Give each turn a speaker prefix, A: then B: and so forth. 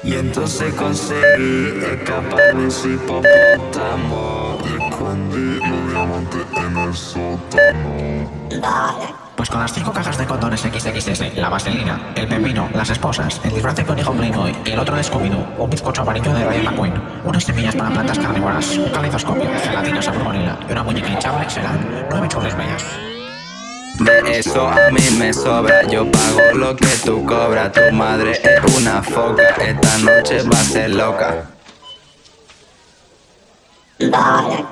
A: Y entonces conseguí escapar de ese hipopótamo.
B: Escondí los diamantes en el sótano.
C: Pues con las 5 cajas de condones XXS, la vaselina, el pepino, las esposas, el disfraz de conejo Playboy y el otro de Scooby-Doo, un bizcocho amarillo de Rayo McQueen, unas semillas para plantas carnívoras, un calidoscopio, gelatina sabor gorila y una muñeca hinchable serán 9 churres bellas.
A: De eso a mí me sobra, yo pago lo que tú cobras. Tu madre es una foca, esta noche va a ser loca.
D: Dale.